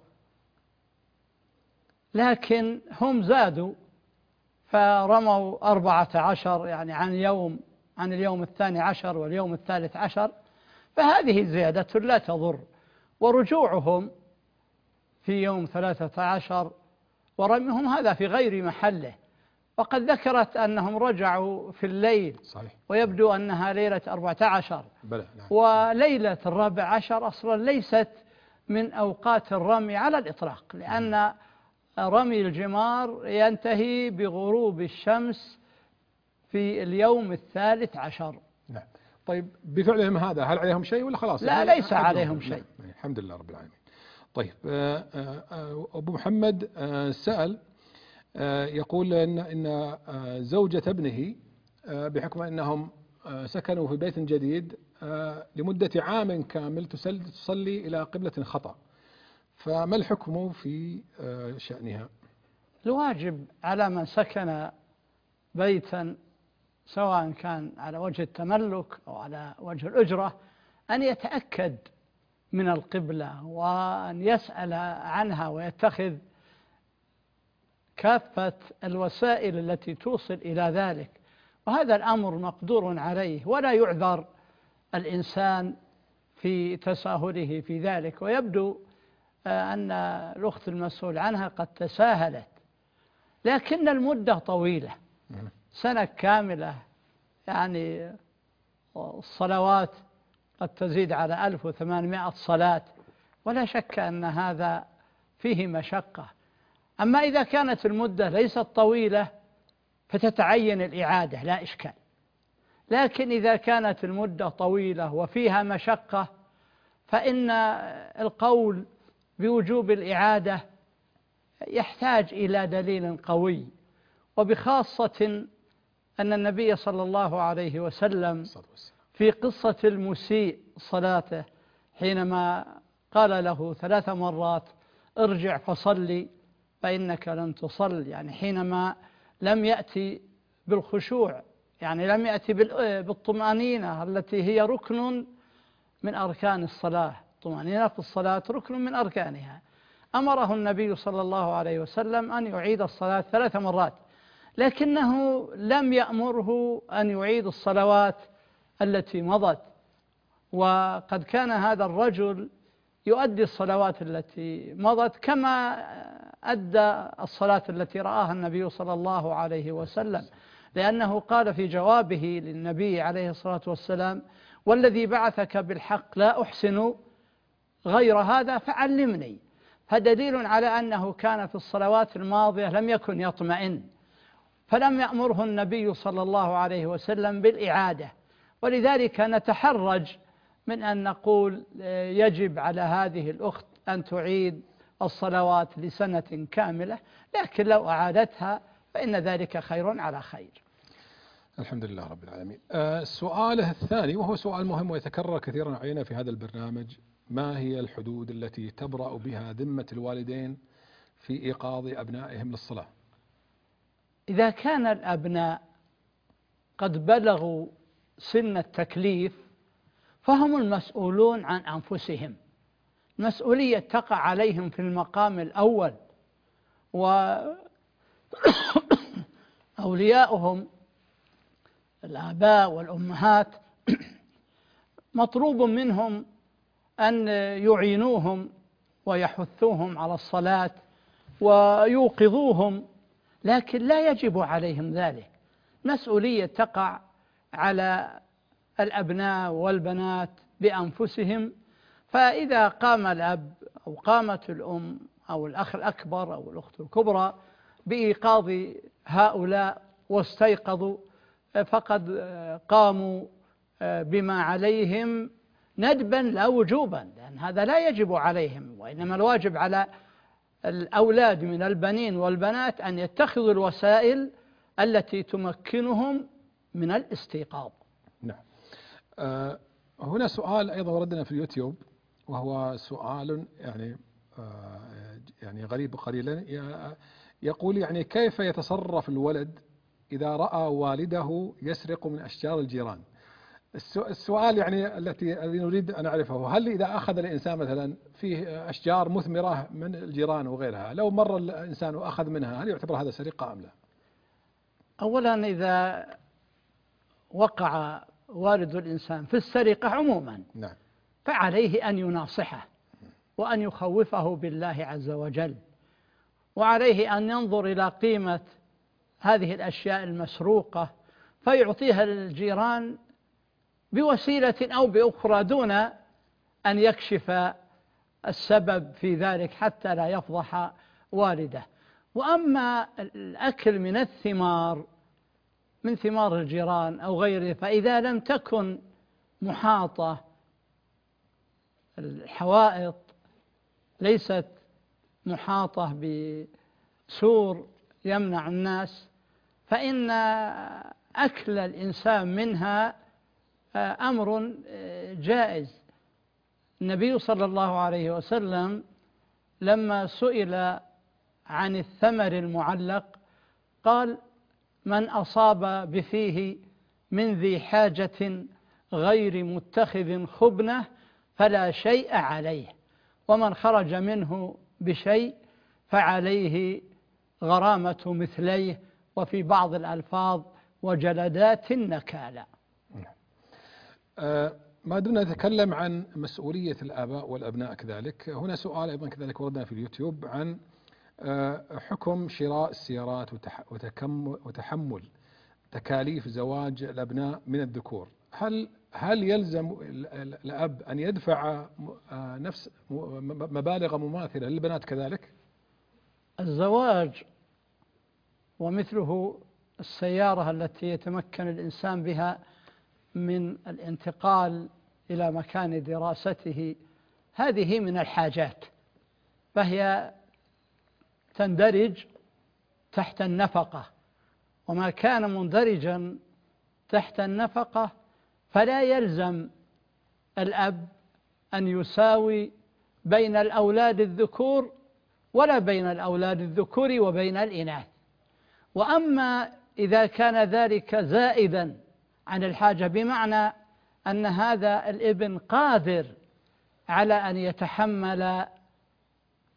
لكن هم زادوا فرموا 14، يعني عن اليوم 12 واليوم 13، فهذه زيادة لا تضر. ورجوعهم في يوم 13 ورميهم هذا في غير محله، وقد ذكرت أنهم رجعوا في الليل. صحيح. ويبدو أنها ليلة 14. بلى. نعم. وليلة 14 أصلا ليست من أوقات الرمي على الإطلاق، لأن رمي الجمار ينتهي بغروب الشمس في اليوم 13. نعم. طيب بفعلهم هذا هل عليهم شيء ولا خلاص؟ لا، ليس عليهم شيء. الحمد لله رب العالمين. طيب أبو محمد سأل يقول إن زوجة ابنه بحكم أنهم سكنوا في بيت جديد لمدة عام كامل تصلي إلى قبلة خطأ، فما الحكم في شأنها؟ الواجب على من سكن بيتا سواء كان على وجه التملك أو على وجه الأجرة أن يتأكد من القبلة وأن يسأل عنها ويتخذ كافة الوسائل التي توصل إلى ذلك، وهذا الأمر مقدور عليه ولا يعذر الإنسان في تساهله في ذلك. ويبدو أن الأخت المسؤول عنها قد تساهلت، لكن المدة طويلة، سنة كاملة، يعني الصلوات قد تزيد على 1800 صلاة، ولا شك أن هذا فيه مشقة. أما إذا كانت المدة ليست طويلة فتتعين الإعادة لا إشكال، لكن إذا كانت المدة طويلة وفيها مشقة فإن القول بوجوب الإعادة يحتاج إلى دليل قوي، وبخاصة أن النبي صلى الله عليه وسلم في قصة المسيء صلاته حينما قال له 3 مرات ارجع فصلي فإنك لن تصل، يعني حينما لم يأتي بالخشوع، يعني لم يأتي بالطمأنينة التي هي ركن من أركان الصلاة. الطمأنينة في الصلاة ركن من أركانها. أمره النبي صلى الله عليه وسلم أن يعيد الصلاة 3 مرات، لكنه لم يأمره أن يعيد الصلوات التي مضت، وقد كان هذا الرجل يؤدي الصلوات التي مضت كما أدى الصلاة التي رآها النبي صلى الله عليه وسلم، لأنه قال في جوابه للنبي عليه الصلاة والسلام: والذي بعثك بالحق لا أحسن غير هذا فعلمني. فدليل على أنه كان في الصلوات الماضية لم يكن يطمئن، فلم يأمره النبي صلى الله عليه وسلم بالإعادة. ولذلك نتحرج من أن نقول يجب على هذه الأخت أن تعيد الصلوات لسنة كاملة، لكن لو أعادتها فإن ذلك خير على خير. الحمد لله رب العالمين. السؤال الثاني وهو سؤال مهم ويتكرر كثيرا علينا في هذا البرنامج: ما هي الحدود التي تبرأ بها ذمة الوالدين في إيقاظ أبنائهم للصلاة؟ إذا كان الأبناء قد بلغوا سن التكليف فهم المسؤولون عن أنفسهم، المسؤولية تقع عليهم في المقام الأول، وأولياؤهم الآباء والأمهات مطلوب منهم أن يعينوهم ويحثوهم على الصلاة ويوقظوهم، لكن لا يجب عليهم ذلك. مسؤولية تقع على الأبناء والبنات بأنفسهم، فإذا قام الأب أو قامت الأم أو الأخ الأكبر أو الأخت الكبرى بإيقاظ هؤلاء واستيقظوا فقد قاموا بما عليهم ندبا لا وجوبا، لأن هذا لا يجب عليهم، وإنما الواجب على الأولاد من البنين والبنات أن يتخذوا الوسائل التي تمكنهم من الاستيقاظ. نعم. هنا سؤال أيضا وردنا في اليوتيوب، وهو سؤال يعني غريب قليلا، يقول يعني: كيف يتصرف الولد إذا رأى والده يسرق من أشجار الجيران؟ السؤال يعني الذي نريد أن نعرفه: هل إذا أخذ الإنسان مثلا فيه أشجار مثمرة من الجيران وغيرها، لو مر الإنسان وأخذ منها، هل يعتبر هذا سرقة أم لا؟ أولا، إذا وقع والد الإنسان في السرقة عموما نعم، فعليه أن يناصحه وأن يخوفه بالله عز وجل، وعليه أن ينظر إلى قيمة هذه الأشياء المسروقة فيعطيها للجيران بوسيلة أو بأخرى دون أن يكشف السبب في ذلك حتى لا يفضح والده. وأما الأكل من الثمار من ثمار الجيران أو غيره، فإذا لم تكن محاطة الحوائط ليست محاطة بسور يمنع الناس، فإن أكل الإنسان منها أمر جائز. النبي صلى الله عليه وسلم لما سئل عن الثمر المعلق قال: من أصاب بفيه من ذي حاجة غير متخذ خبنة فلا شيء عليه، ومن خرج منه بشيء فعليه غرامة مثليه، وفي بعض الألفاظ وجلدات نكالا. ما دمنا نتكلم عن مسؤولية الآباء والأبناء كذلك، هنا سؤال أيضا كذلك وردنا في اليوتيوب عن حكم شراء السيارات وتحمل تكاليف زواج الأبناء من الذكور. هل يلزم الأب أن يدفع نفس مبالغ مماثلة للبنات كذلك؟ الزواج ومثله السيارة التي يتمكن الإنسان بها من الانتقال إلى مكان دراسته، هذه من الحاجات، فهي تندرج تحت النفقة، وما كان مندرجا تحت النفقة فلا يلزم الأب أن يساوي بين الأولاد الذكور ولا بين الأولاد الذكور وبين الإناث. وأما إذا كان ذلك زائدا عن الحاجة، بمعنى أن هذا الابن قادر على أن يتحمل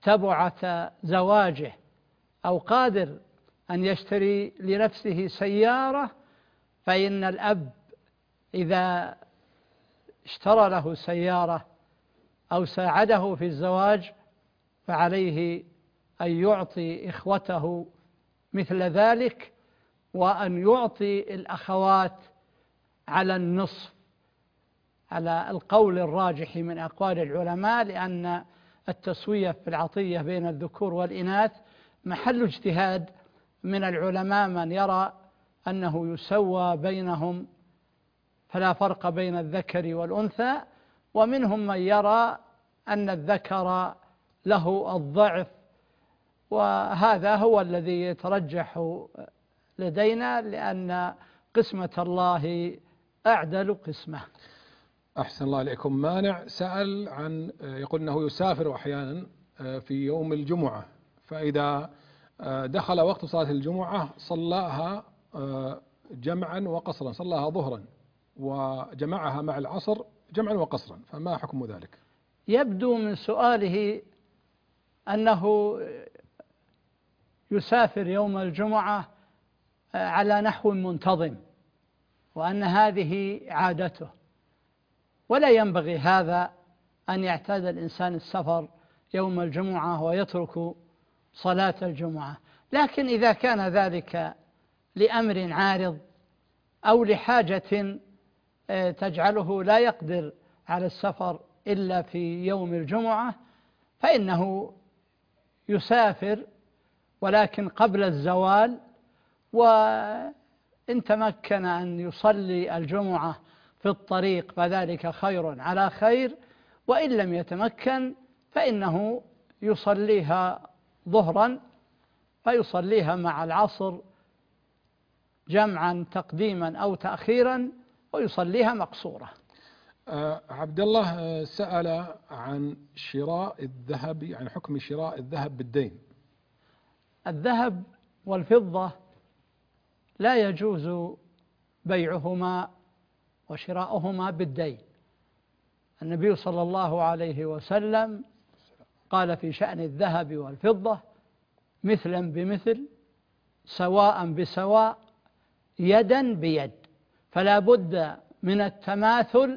تبعة زواجه أو قادر أن يشتري لنفسه سيارة، فإن الأب إذا اشترى له سيارة أو ساعده في الزواج فعليه أن يعطي إخوته مثل ذلك، وأن يعطي الأخوات على النصف، على القول الراجح من أقوال العلماء، لأن التسوية في العطية بين الذكور والإناث محل اجتهاد من العلماء، من يرى أنه يسوى بينهم فلا فرق بين الذكر والأنثى، ومنهم من يرى أن الذكر له الضعف، وهذا هو الذي يترجح لدينا، لأن قسمة الله أعدل قسمة. أحسن الله عليكم. مانع سأل عن، يقول أنه يسافر أحيانا في يوم الجمعة، فإذا دخل وقت صلاة الجمعة صلاها جمعا وقصرا، صلاها ظهرا وجمعها مع العصر جمعا وقصرا، فما حكم ذلك؟ يبدو من سؤاله أنه يسافر يوم الجمعة على نحو منتظم، وأن هذه عادته، ولا ينبغي هذا أن يعتاد الإنسان السفر يوم الجمعة ويترك صلاة الجمعة. لكن إذا كان ذلك لأمر عارض أو لحاجة تجعله لا يقدر على السفر إلا في يوم الجمعة فإنه يسافر، ولكن قبل الزوال، وإن تمكن أن يصلي الجمعة في الطريق فذلك خير على خير، وإن لم يتمكن فإنه يصليها ظهرا، فيصليها مع العصر جمعا تقديما أو تأخيرا، ويصليها مقصورة. عبد الله سأل عن شراء الذهب، يعني حكم شراء الذهب بالدين. الذهب والفضة لا يجوز بيعهما وشراؤهما بالدين. النبي صلى الله عليه وسلم قال في شأن الذهب والفضة: مثلا بمثل، سواء بسواء، يدا بيد، فلا بد من التماثل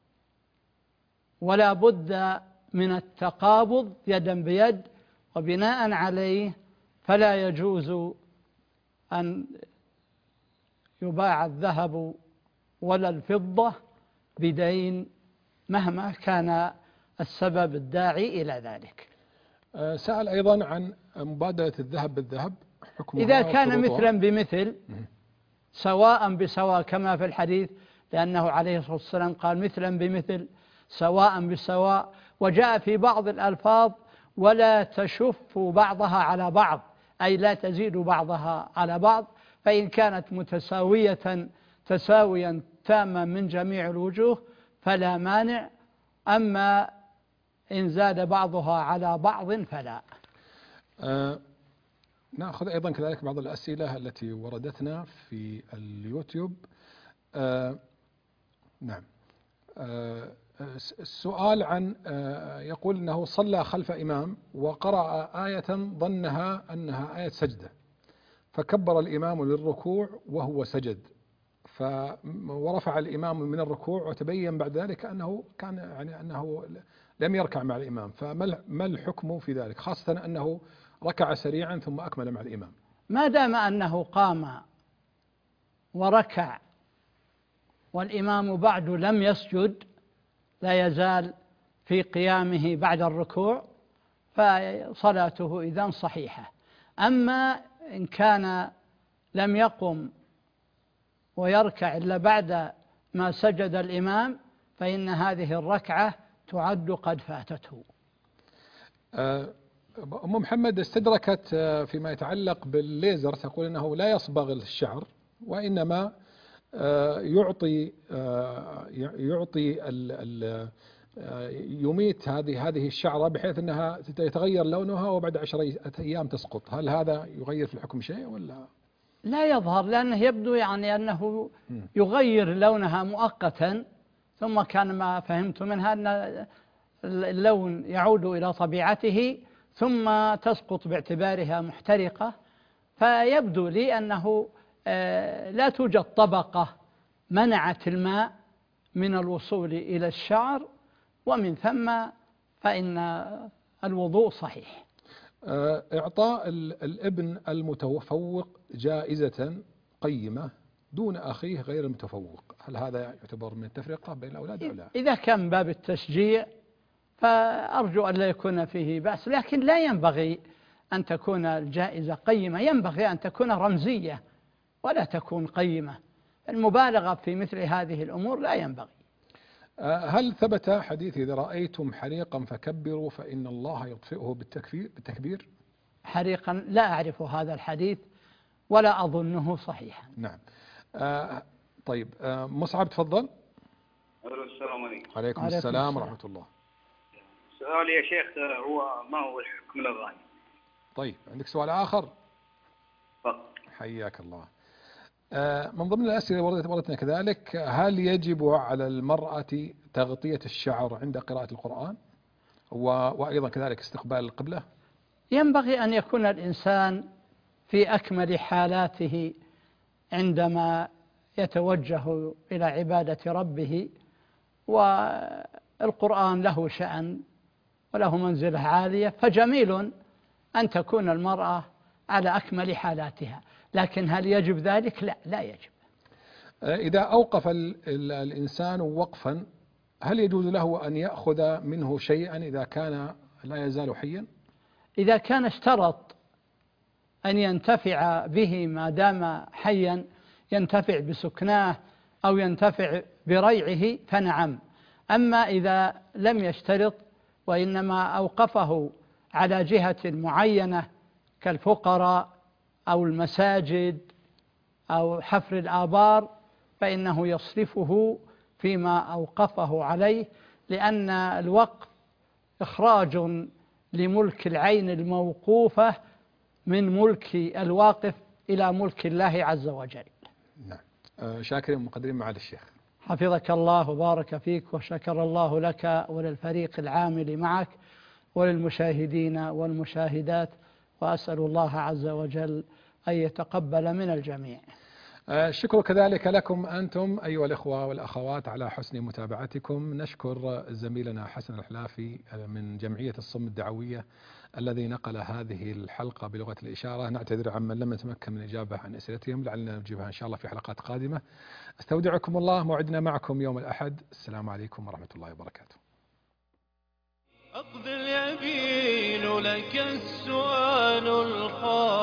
ولا بد من التقابض يدا بيد، وبناء عليه فلا يجوز أن يباع الذهب ولا الفضة بدين مهما كان السبب الداعي إلى ذلك. سأل أيضا عن مبادلة الذهب بالذهب، حكمها إذا كان مثلا بمثل سواء بسواء كما في الحديث، لأنه عليه الصلاة والسلام قال مثلا بمثل سواء بسواء، وجاء في بعض الألفاظ ولا تشف بعضها على بعض، أي لا تزيد بعضها على بعض، فإن كانت متساوية تساويا تاما من جميع الوجوه فلا مانع، أما إن زاد بعضها على بعض فلا. نأخذ أيضا كذلك بعض الأسئلة التي وردتنا في اليوتيوب. نعم. السؤال عن يقول أنه صلى خلف إمام وقرأ آية ظنها أنها آية سجدة، فكبر الإمام للركوع وهو سجد، ورفع الإمام من الركوع وتبين بعد ذلك أنه كان يعني أنه لم يركع مع الإمام، فما الحكم في ذلك، خاصة أنه ركع سريعا ثم أكمل مع الإمام؟ ما دام أنه قام وركع والإمام بعد لم يسجد لا يزال في قيامه بعد الركوع، فصلاته إذن صحيحة. أما إن كان لم يقم ويركع إلا بعد ما سجد الإمام فإن هذه الركعة تعد قد فاتته. أم محمد استدركت فيما يتعلق بالليزر، تقول أنه لا يصبغ الشعر وإنما يعطي يميت هذه الشعرة بحيث أنها يتغير لونها وبعد 10 أيام تسقط. هل هذا يغير في الحكم شيء ولا؟ لا يظهر، لأنه يبدو يعني أنه يغير لونها مؤقتا، ثم كان ما فهمت منها أن اللون يعود إلى طبيعته ثم تسقط باعتبارها محترقة. فيبدو لي أنه لا توجد طبقة منعت الماء من الوصول إلى الشعر، ومن ثم فإن الوضوء صحيح. إعطاء الابن المتفوق جائزة قيمة دون أخيه غير المتفوق، هل هذا يعتبر من التفرقة بين الأولاد أو لا؟ إذا كان من باب التشجيع فأرجو أن لا يكون فيه بأس، لكن لا ينبغي أن تكون الجائزة قيمة، ينبغي أن تكون رمزية ولا تكون قيمة. المبالغة في مثل هذه الأمور لا ينبغي. هل ثبت حديث إذا رأيتم حريقا فكبروا فإن الله يطفئه بالتكبير؟ حريقا لا أعرف هذا الحديث ولا أظنه صحيحا. نعم. طيب مصعب تفضل. السلام عليكم. عليكم السلام ورحمة الله. سؤالي يا شيخ هو ما هو الحكم الأغاني؟ طيب عندك سؤال آخر؟ تفضل. حياك الله. من ضمن الأسئلة وردتنا كذلك، هل يجب على المرأة تغطية الشعر عند قراءة القرآن وأيضا كذلك استقبال القبلة؟ ينبغي أن يكون الإنسان في أكمل حالاته عندما يتوجه إلى عبادة ربه، والقرآن له شأن وله منزلة عالية، فجميل أن تكون المرأة على أكمل حالاتها، لكن هل يجب ذلك؟ لا يجب. إذا أوقف الإنسان وقفا هل يجوز له أن يأخذ منه شيئا إذا كان لا يزال حيا؟ إذا كان اشترط أن ينتفع به ما دام حيا، ينتفع بسكناه أو ينتفع بريعه فنعم. أما إذا لم يشترط وإنما أوقفه على جهة معينة كالفقراء أو المساجد أو حفر الآبار، فإنه يصرفه فيما أوقفه عليه، لأن الوقف إخراج لملك العين الموقوفة من ملك الواقف إلى ملك الله عز وجل. نعم. شاكرين ومقدرين معالي الشيخ. حفظك الله وبارك فيك، وشكر الله لك وللفريق العامل معك وللمشاهدين والمشاهدات، وأسأل الله عز وجل أن يتقبل من الجميع. الشكر كذلك لكم أنتم أيها الإخوة والأخوات على حسن متابعتكم. نشكر زميلنا حسن الحلافي من جمعية الصم الدعوية الذي نقل هذه الحلقة بلغة الإشارة. نعتذر عمن لم نتمكن من الإجابة عن أسئلتهم، لعلنا نجيبها إن شاء الله في حلقات قادمة. استودعكم الله، موعدنا معكم يوم الأحد. السلام عليكم ورحمة الله وبركاته. أقبل يبين لك السؤال الخاطئ.